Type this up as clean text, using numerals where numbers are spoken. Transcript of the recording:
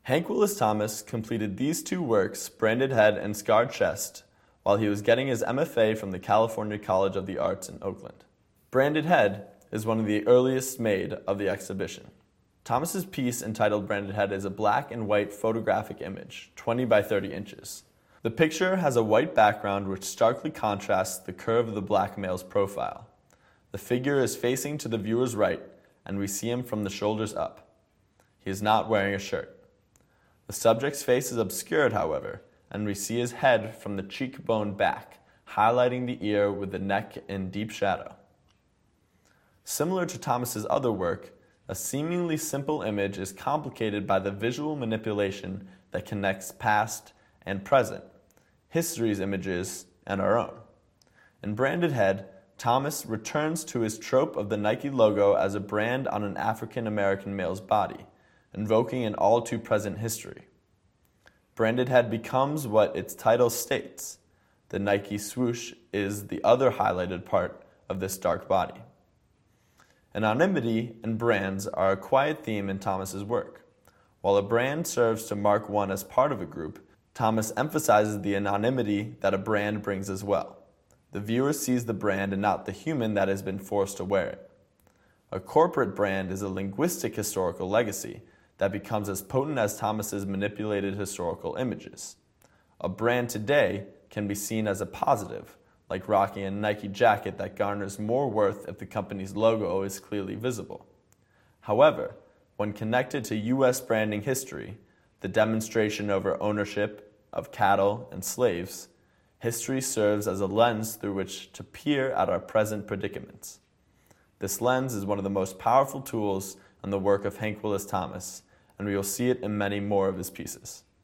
Hank Willis Thomas completed these two works, Branded Head and Scarred Chest, while he was getting his MFA from the California College of the Arts in Oakland. Branded Head is one of the earliest made of the exhibition. Thomas's piece entitled Branded Head is a black and white photographic image, 20 by 30 inches. The picture has a white background which starkly contrasts the curve of the black male's profile. The figure is facing to the viewer's right, and we see him from the shoulders up. He is not wearing a shirt. The subject's face is obscured, however, and we see his head from the cheekbone back, highlighting the ear with the neck in deep shadow. Similar to Thomas's other work, a seemingly simple image is complicated by the visual manipulation that connects past and present, history's images, and our own. In Branded Head, Thomas returns to his trope of the Nike logo as a brand on an African-American male's body, invoking an all-too-present history. Branded Head becomes what its title states. The Nike swoosh is the other highlighted part of this dark body. Anonymity and brands are a quiet theme in Thomas's work. While a brand serves to mark one as part of a group, Thomas emphasizes the anonymity that a brand brings as well. The viewer sees the brand and not the human that has been forced to wear it. A corporate brand is a linguistic historical legacy that becomes as potent as Thomas's manipulated historical images. A brand today can be seen as a positive, like rocking a Nike jacket that garners more worth if the company's logo is clearly visible. However, when connected to U.S. branding history, the demonstration over ownership of cattle and slaves, history serves as a lens through which to peer at our present predicaments. This lens is one of the most powerful tools in the work of Hank Willis Thomas, and we will see it in many more of his pieces.